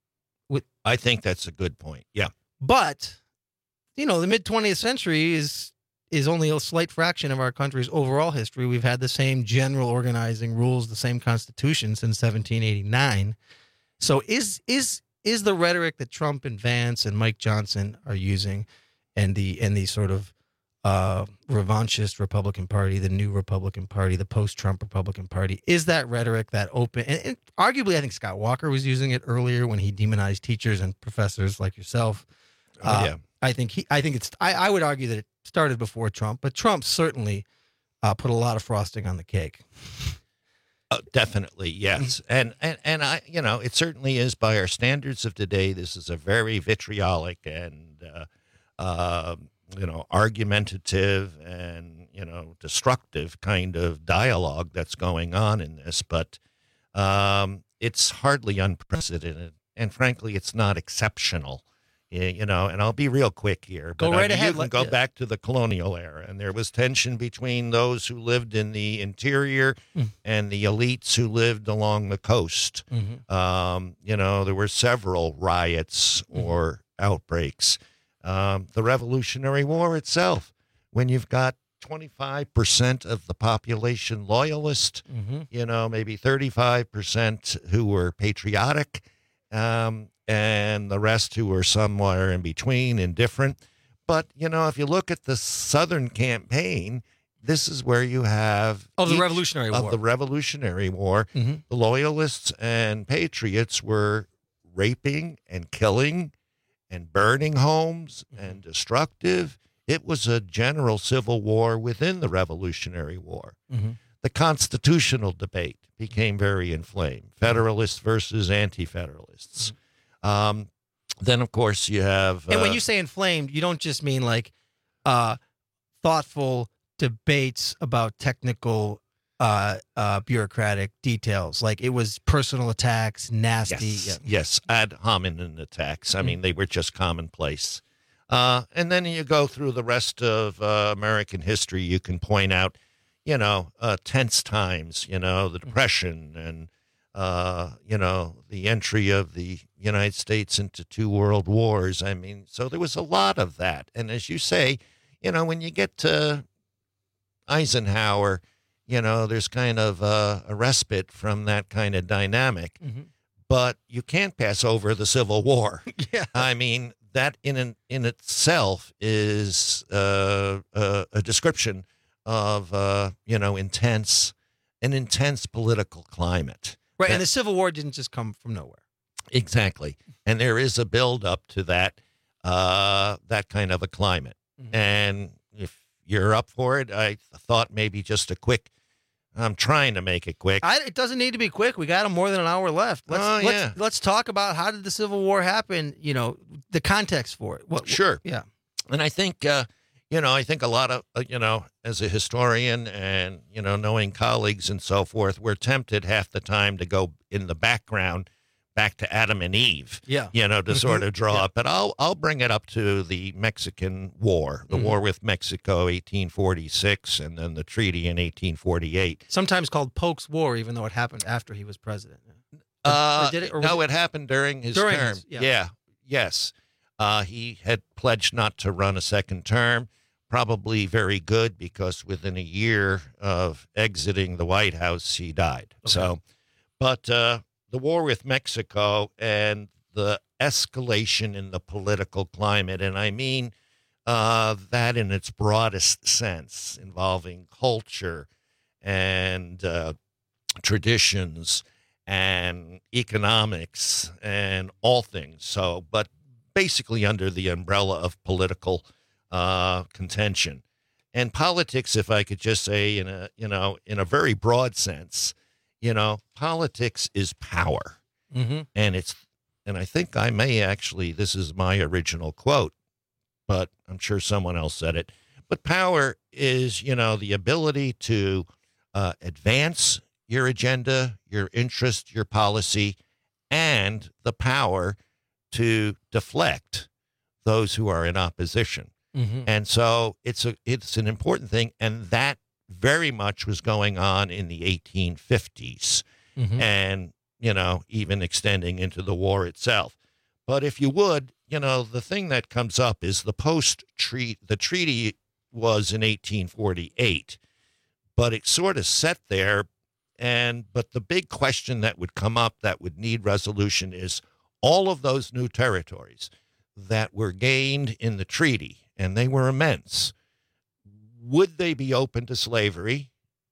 I think that's a good point. Yeah. But, the mid-20th century is only a slight fraction of our country's overall history. We've had the same general organizing rules, the same constitution since 1789. So is the rhetoric that Trump and Vance and Mike Johnson are using, and the sort of revanchist Republican Party, the new Republican Party, the post-Trump Republican Party, is that rhetoric that open? And arguably, I think Scott Walker was using it earlier when he demonized teachers and professors like yourself. I would argue that it started before Trump, but Trump certainly put a lot of frosting on the cake. Definitely, yes. And I, it certainly is by our standards of today. This is a very vitriolic and, argumentative and, destructive kind of dialogue that's going on in this. But it's hardly unprecedented. And frankly, it's not exceptional. And I'll be real quick here. Go right ahead. You can go back to the colonial era, and there was tension between those who lived in the interior and the elites who lived along the coast. There were several riots or outbreaks. The Revolutionary War itself, when you've got 25% of the population loyalist, maybe 35% who were patriotic, and the rest who were somewhere in between, indifferent. But, if you look at the Southern campaign, this is where you have... the Revolutionary War. Of the Revolutionary War. The Loyalists and Patriots were raping and killing and burning homes and destructive. It was a general civil war within the Revolutionary War. The constitutional debate became very inflamed. Federalists versus anti-federalists. Then, of course, you have... and when you say inflamed, you don't just mean like thoughtful debates about technical bureaucratic details. Like it was personal attacks, nasty. Yes, ad hominem attacks. I mean, they were just commonplace. And then you go through the rest of American history. You can point out, tense times, the Depression and, the entry of the United States into 2 world wars. I mean, so there was a lot of that. And as you say, when you get to Eisenhower, there's kind of a respite from that kind of dynamic. But you can't pass over the Civil War. Yeah. I mean, that in itself is a description of an intense political climate. Right, and the Civil War didn't just come from nowhere. Exactly, and there is a build up to that kind of a climate. And if you're up for it, I thought maybe just a quick. I'm trying to make it quick. It doesn't need to be quick. We got more than an hour left. Let's talk about how did the Civil War happen, the context for it. Sure. Yeah. And I think, I think a lot of, as a historian and, knowing colleagues and so forth, we're tempted half the time to go in the background back to Adam and Eve, to sort of draw it. But I'll bring it up to the Mexican War, the war with Mexico, 1846, and then the treaty in 1848. Sometimes called Polk's War, even though it happened after he was president. It happened during his term. Yes. He had pledged not to run a second term. Probably very good because within a year of exiting the White House, he died. Okay. So, but the war with Mexico and the escalation in the political climate, and I mean that in its broadest sense, involving culture and traditions and economics and all things. So, but basically under the umbrella of political contention and politics, if I could just say in a very broad sense, politics is power. And and I think I may actually, this is my original quote, but I'm sure someone else said it, but power is, the ability to advance your agenda, your interest, your policy, and the power to deflect those who are in opposition. And so it's an important thing, and that very much was going on in the 1850s, and even extending into the war itself. But if you would, the thing that comes up is the treaty was in 1848, but it sort of set there. But the big question that would come up that would need resolution is all of those new territories that were gained in the treaty, and they were immense. Would they be open to slavery,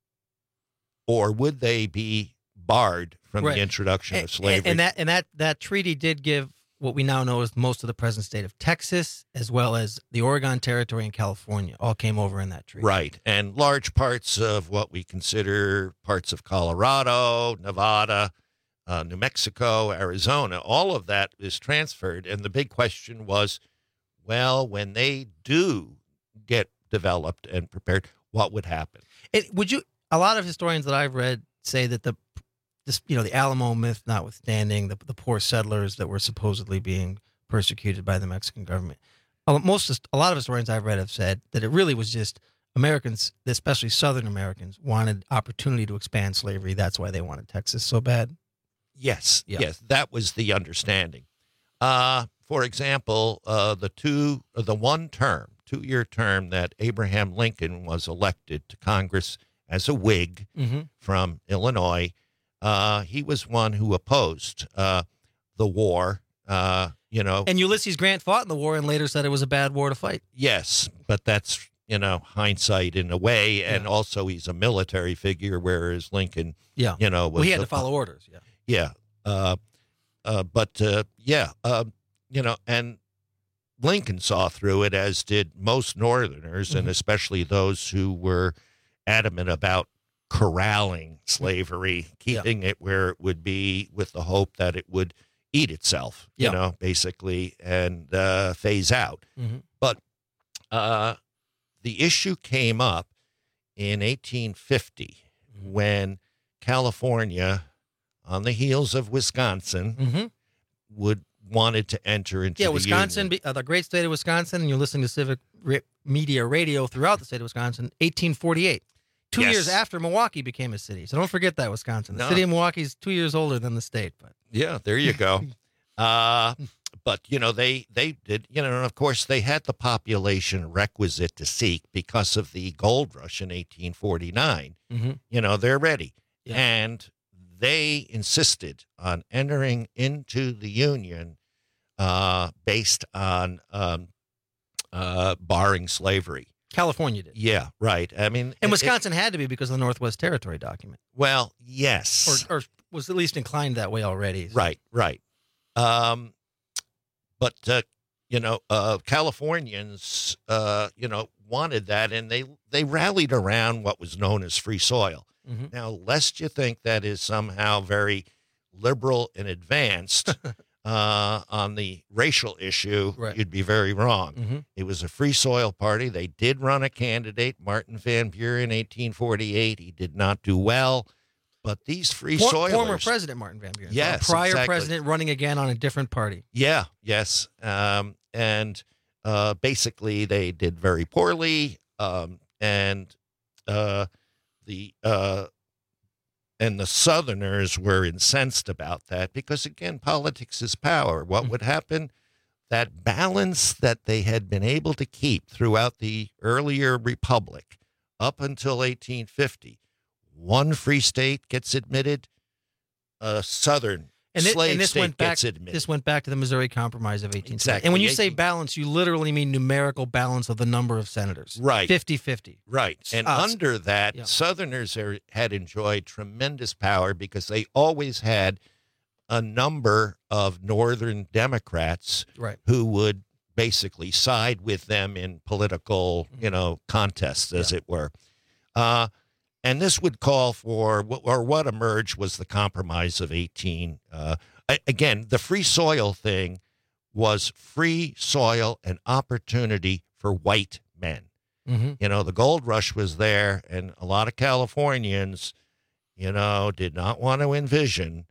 or would they be barred from the introduction of slavery? And that treaty did give what we now know as most of the present state of Texas, as well as the Oregon Territory and California, all came over in that treaty. Right, and large parts of what we consider parts of Colorado, Nevada, New Mexico, Arizona, all of that is transferred. And the big question was, well, when they do get developed and prepared, what would happen? A lot of historians that I've read say that the Alamo myth notwithstanding, the poor settlers that were supposedly being persecuted by the Mexican government, a lot of historians I've read have said that it really was just Americans, especially Southern Americans, wanted opportunity to expand slavery. That's why they wanted Texas so bad. Yes, that was the understanding. For example, the 2-year term that Abraham Lincoln was elected to Congress as a Whig from Illinois, he was one who opposed the war. And Ulysses Grant fought in the war and later said it was a bad war to fight. Yes, but that's hindsight in a way, and also he's a military figure, whereas Lincoln, was he had to follow orders. And Lincoln saw through it, as did most Northerners, and especially those who were adamant about corralling slavery, keeping it where it would be, with the hope that it would eat itself, basically, and phase out. But the issue came up in 1850 when California, on the heels of Wisconsin, wanted to enter into the Wisconsin, Union. the great state of Wisconsin, and you're listening to Civic Media Radio throughout the state of Wisconsin, 1848. 2 years after Milwaukee became a city. So don't forget that, Wisconsin. The city of Milwaukee is 2 years older than the state. But yeah, there you go. But, they did, and of course, they had the population requisite to seek because of the gold rush in 1849. They're ready. Yeah. And they insisted on entering into the Union based on barring slavery. California did. Yeah, right. I mean, and Wisconsin had to be because of the Northwest Territory document. Well, yes. Or was at least inclined that way already. So. Right. But Californians, wanted that, and they rallied around what was known as free soil. Now, lest you think that is somehow very liberal and advanced on the racial issue, you'd be very wrong. It was a free soil party. They did run a candidate, Martin Van Buren, in 1848. He did not do well. But these free soilers... Former President Martin Van Buren. Yes, prior exactly. president running again on a different party. Yeah, yes. And basically they did very poorly. And the Southerners were incensed about that because, again, politics is power. What would happen? That balance that they had been able to keep throughout the earlier republic up until 1850, one free state gets admitted, a Southern slave state gets admitted. This went back to the Missouri Compromise of 1870. Exactly. And when you say balance, you literally mean numerical balance of the number of senators. Right. 50-50. Right. And under that, Southerners had enjoyed tremendous power because they always had a number of Northern Democrats who would basically side with them in political, contests, as it were. And this would call for, what emerged was the Compromise of 18. Again, the free soil thing was free soil and opportunity for white men. The gold rush was there, and a lot of Californians, did not want to envision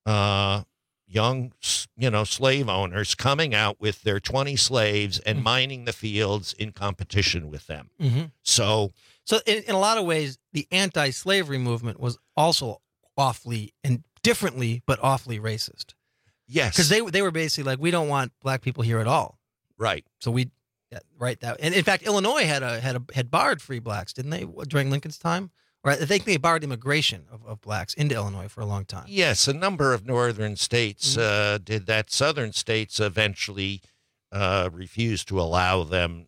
young, slave owners coming out with their 20 slaves and mining the fields in competition with them. So in a lot of ways, the anti-slavery movement was also awfully and differently, but awfully racist. Yes. Because they were basically like, we don't want black people here at all. Right. So and in fact, Illinois had barred free blacks, didn't they, during Lincoln's time? Or I think they barred immigration of blacks into Illinois for a long time. Yes, a number of northern states did that. Southern states eventually refused to allow them.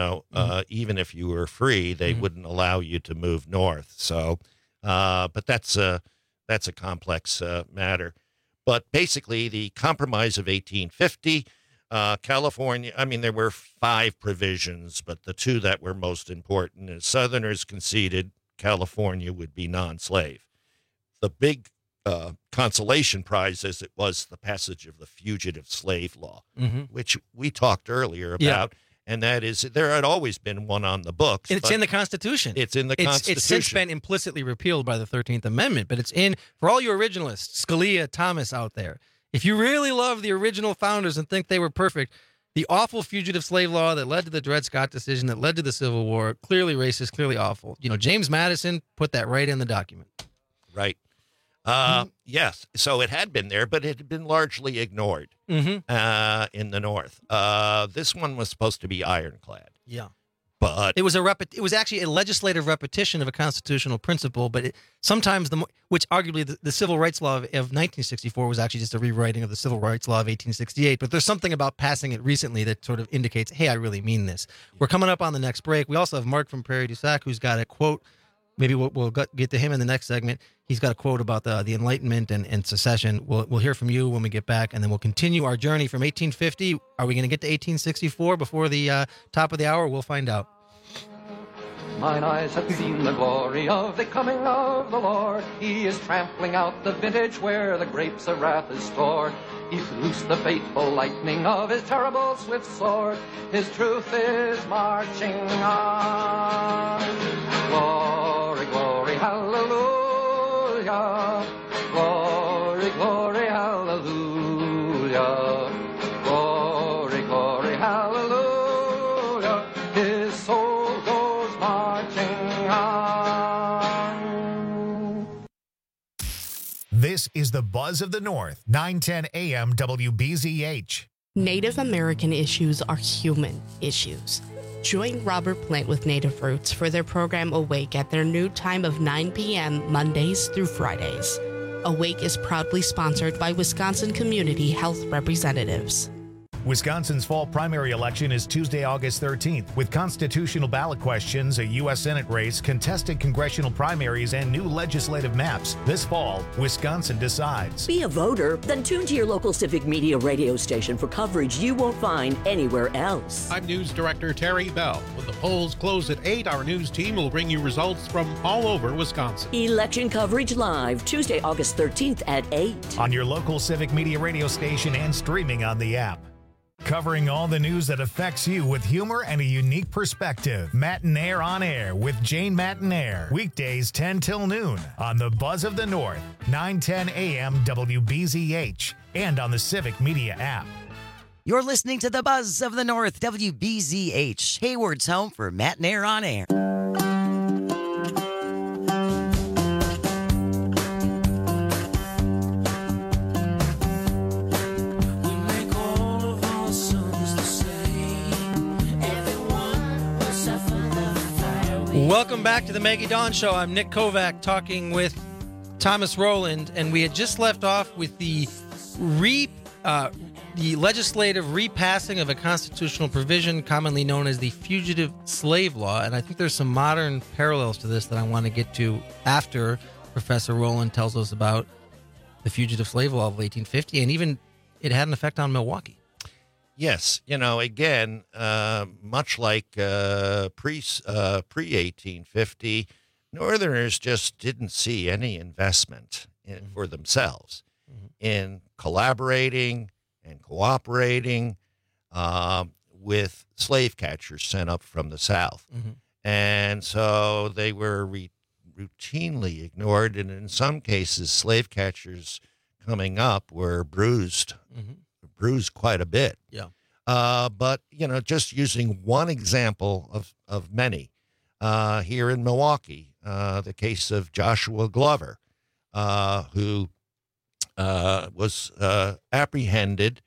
Even if you were free, they wouldn't allow you to move north. So, but that's a complex matter. But basically, the Compromise of 1850, California. I mean, there were 5 provisions, but the 2 that were most important is Southerners conceded California would be non-slave. The big consolation prize, as it was, the passage of the Fugitive Slave Law, which we talked earlier about. Yeah. And that is, there had always been one on the books. It's in the Constitution. It's in the Constitution. It's since been implicitly repealed by the 13th Amendment, but it's in, for all you originalists, Scalia, Thomas out there, if you really love the original founders and think they were perfect, the awful fugitive slave law that led to the Dred Scott decision, that led to the Civil War, clearly racist, clearly awful. James Madison put that right in the document. Right. Yes. So it had been there, but it had been largely ignored in the North. This one was supposed to be ironclad. Yeah. But it was actually a legislative repetition of a constitutional principle, but which arguably the Civil Rights Law of 1964 was actually just a rewriting of the Civil Rights Law of 1868. But there's something about passing it recently that sort of indicates, hey, I really mean this. We're coming up on the next break. We also have Mark from Prairie du Sac, who's got a quote. Maybe we'll get to him in the next segment. He's got a quote about the Enlightenment and secession. We'll hear from you when we get back, and then we'll continue our journey from 1850. Are we going to get to 1864 before the top of the hour? We'll find out. Mine eyes have seen the glory of the coming of the Lord. He is trampling out the vintage where the grapes of wrath is stored. He's loosed the fateful lightning of his terrible swift sword. His truth is marching on. Glory, glory, hallelujah. This is the Buzz of the North, 910 AM WBZH. Native American issues are human issues. Join Robert Plant with Native Roots for their program Awake at their new time of 9 p.m. Mondays through Fridays. Awake is proudly sponsored by Wisconsin Community Health Representatives. Wisconsin's fall primary election is Tuesday, August 13th, with constitutional ballot questions, a U.S. Senate race, contested congressional primaries, and new legislative maps. This fall, Wisconsin decides. Be a voter? Then tune to your local Civic Media radio station for coverage you won't find anywhere else. I'm News Director Terry Bell. When the polls close at 8, our news team will bring you results from all over Wisconsin. Election coverage live, Tuesday, August 13th at 8. On your local Civic Media radio station and streaming on the app. Covering all the news that affects you with humor and a unique perspective. Matinaire on Air with Jane Matinaire. Weekdays 10 till noon on the Buzz of the North, 910 AM WBZH, and on the Civic Media app. You're listening to the Buzz of the North, WBZH, Hayward's home for Matinaire on Air. Welcome back to the Maggie Dawn Show. I'm Nick Kovac talking with Thomas Rowland, and we had just left off with the legislative repassing of a constitutional provision commonly known as the Fugitive Slave Law, and I think there's some modern parallels to this that I want to get to after Professor Rowland tells us about the Fugitive Slave Law of 1850, and even it had an effect on Milwaukee. Yes, again, much like pre-1850, Northerners just didn't see any investment for themselves in collaborating and cooperating with slave catchers sent up from the South. And so they were routinely ignored, and in some cases, slave catchers coming up were bruised quite a bit. Yeah. But, just using one example of many, here in Milwaukee, the case of Joshua Glover, who was apprehended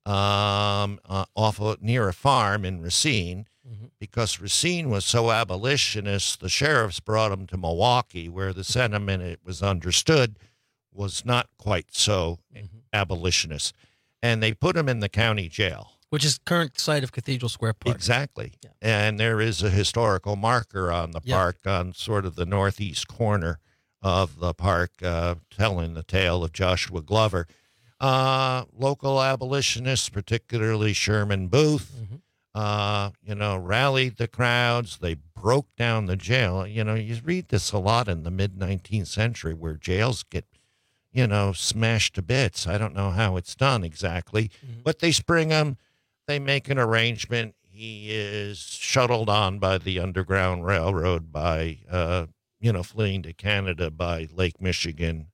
near a farm in Racine, because Racine was so abolitionist, the sheriffs brought him to Milwaukee, where the sentiment, it was understood, was not quite so abolitionist. And they put him in the county jail. Which is current site of Cathedral Square Park. Exactly. Yeah. And there is a historical marker on the park on sort of the northeast corner of the park telling the tale of Joshua Glover. Local abolitionists, particularly Sherman Booth, rallied the crowds. They broke down the jail. You read this a lot in the mid-19th century where jails get smashed to bits. I don't know how it's done exactly, but they spring him. They make an arrangement. He is shuttled on by the Underground Railroad by, fleeing to Canada by Lake Michigan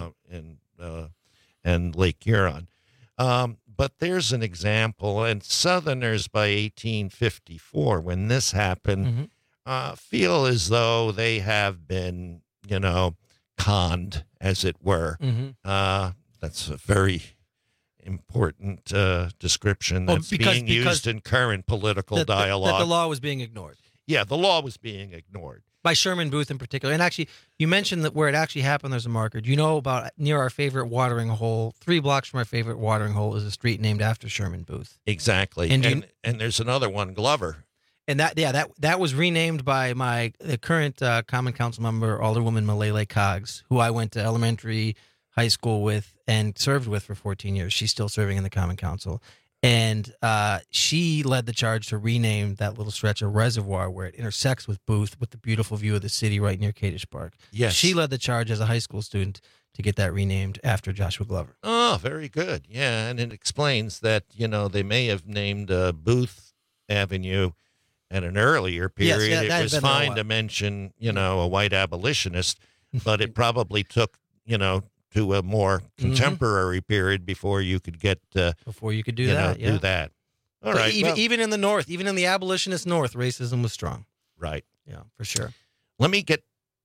and Lake Huron. But there's an example, and Southerners by 1854, when this happened, feel as though they have been, conned, as it were. That's a very important description that's being used in current political dialogue. That the law was being ignored. Yeah, the law was being ignored. By Sherman Booth in particular. And actually, you mentioned that where it actually happened, there's a marker. Do you know about near our favorite watering hole, 3 blocks from our favorite watering hole is a street named after Sherman Booth? Exactly. And there's another one, Glover. And that was renamed by the current Common Council member, Alderwoman Malele Coggs, who I went to elementary, high school with, and served with for 14 years. She's still serving in the Common Council. And she led the charge to rename that little stretch of reservoir where it intersects with Booth, with the beautiful view of the city right near Kadish Park. Yes. She led the charge as a high school student to get that renamed after Joshua Glover. Oh, very good. Yeah, and it explains that, they may have named Booth Avenue at an earlier period. Yes, it was fine to mention, a white abolitionist, but it probably took, to a more contemporary period before you could get before you could do that. All right. Even in the North, even in the abolitionist North, racism was strong. Right. Yeah, for sure. Let me get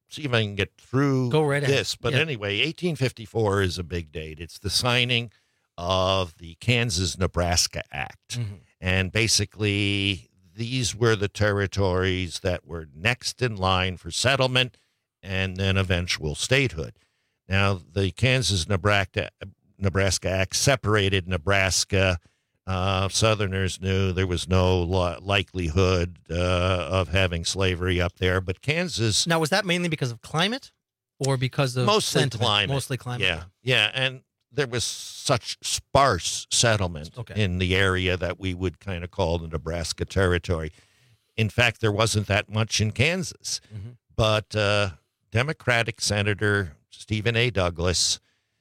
see if I can get through Go right ahead. this. But Yeah. anyway, 1854 is a big date. It's the signing of the Kansas-Nebraska Act. Mm-hmm. And basically, these were the territories that were next in line for settlement and then eventual statehood. Now, the Kansas-Nebraska Act separated Nebraska. Southerners knew there was no likelihood of having slavery up there, but Kansas... Now, was that mainly because of climate or because of mostly sentiment? climate? Mostly climate. Yeah, and there was such sparse settlement in the area that we would kind of call the Nebraska Territory. In fact, there wasn't that much in Kansas. Mm-hmm. But Democratic Senator Stephen A. Douglas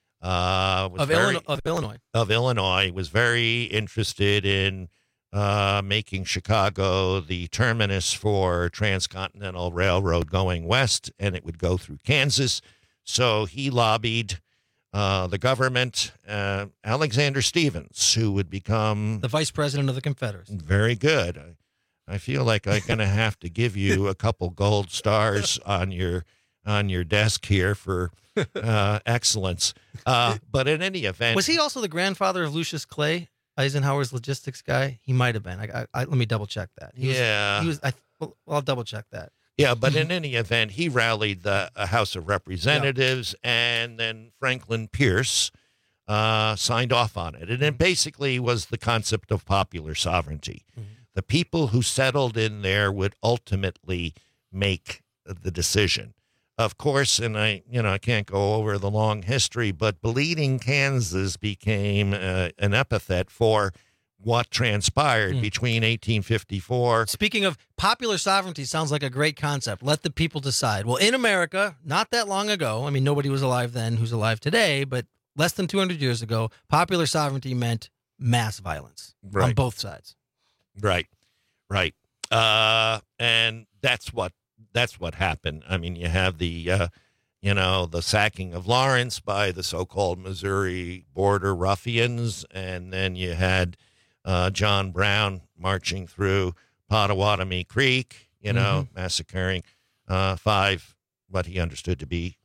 of Illinois was very interested in making Chicago the terminus for Transcontinental Railroad going west, and it would go through Kansas. So he lobbied the government, Alexander Stephens, who would become the vice president of the Confederacy. Very good. I feel like I'm going to have to give you a couple gold stars on your desk here for excellence. But in any event, Was he also the grandfather of Lucius Clay, Eisenhower's logistics guy? He might have been. Let me double check that. I'll double check that. Yeah, but in any event, he rallied the House of Representatives, and then Franklin Pierce signed off on it. And it basically was the concept of popular sovereignty. Mm-hmm. The people who settled in there would ultimately make the decision. Of course, and I can't go over the long history, but Bleeding Kansas became an epithet for what transpired between 1854. Speaking of popular sovereignty, sounds like a great concept. Let the people decide. Well, in America, not that long ago, I mean, nobody was alive then who's alive today, but less than 200 years ago, popular sovereignty meant mass violence on both sides. Right. And that's what happened. I mean, you have the sacking of Lawrence by the so-called Missouri border ruffians, and then you had John Brown marching through Pottawatomie Creek, massacring 5 what he understood to be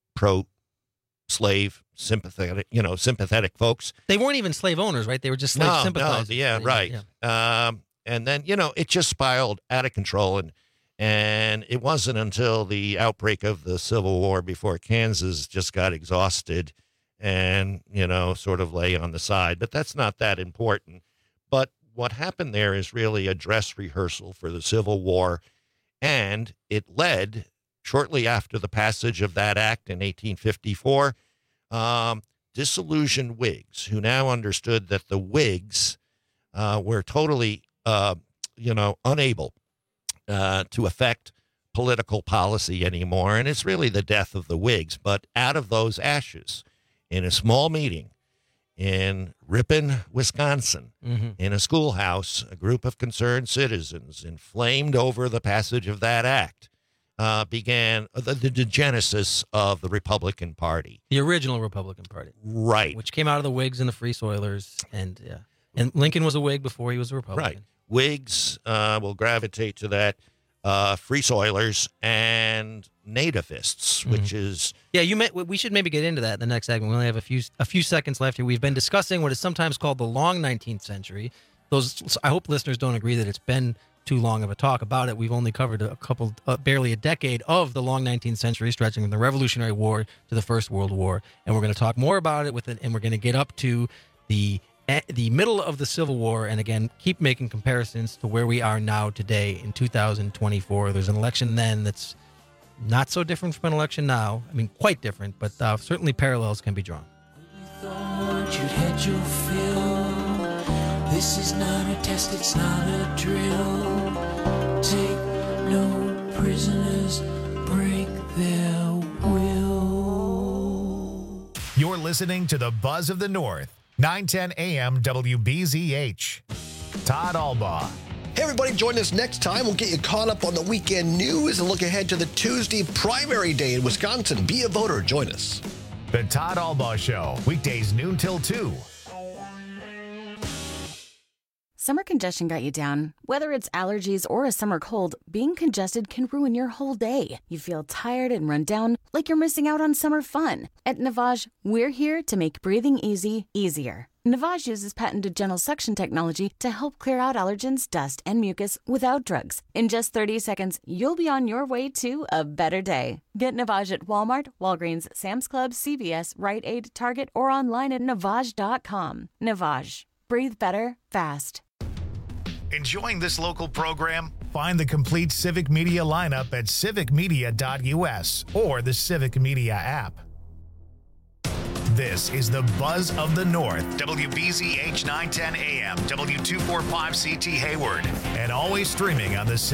pro-slave sympathetic folks. They weren't even slave owners, right? They were just slave sympathizers. Right. And then, it just spiraled out of control. And it wasn't until the outbreak of the Civil War before Kansas just got exhausted and, sort of lay on the side. But that's not that important. But what happened there is really a dress rehearsal for the Civil War. And it led, shortly after the passage of that act in 1854, disillusioned Whigs who now understood that the Whigs were totally, unable to affect political policy anymore. And it's really the death of the Whigs. But out of those ashes, in a small meeting in Ripon, Wisconsin, in a schoolhouse, a group of concerned citizens, inflamed over the passage of that act, began the genesis of the Republican Party. The original Republican Party. Right. Which came out of the Whigs and the Free Soilers. And Lincoln was a Whig before he was a Republican. Right. Whigs will gravitate to that. Free Soilers and nativists, which is... Yeah, we should maybe get into that in the next segment. We only have a few seconds left here. We've been discussing what is sometimes called the long 19th century. I hope listeners don't agree that it's been too long of a talk about it. We've only covered barely a decade of the long 19th century, stretching from the Revolutionary War to the First World War. And we're going to talk more about it and we're going to get up to the middle of the Civil War, and again, keep making comparisons to where we are now today in 2024. There's an election then that's not so different from an election now. I mean, quite different, but certainly parallels can be drawn. Thought you'd had your fill. This is not a test, it's not a drill. Take no prisoners, break their will. You're listening to the Buzz of the North. 910 AM WBZH. Todd Albaugh. Hey, everybody, join us next time. We'll get you caught up on the weekend news and look ahead to the Tuesday primary day in Wisconsin. Be a voter. Join us. The Todd Albaugh Show, weekdays noon till 2. Summer congestion got you down. Whether it's allergies or a summer cold, being congested can ruin your whole day. You feel tired and run down, like you're missing out on summer fun. At Navage, we're here to make breathing easy, easier. Navage uses patented gentle suction technology to help clear out allergens, dust, and mucus without drugs. In just 30 seconds, you'll be on your way to a better day. Get Navage at Walmart, Walgreens, Sam's Club, CVS, Rite Aid, Target, or online at Navage.com. Navage. Breathe better, fast. Enjoying this local program? Find the complete Civic Media lineup at civicmedia.us or the Civic Media app. This is the Buzz of the North, WBZH 910 AM, W245CT Hayward, and always streaming on the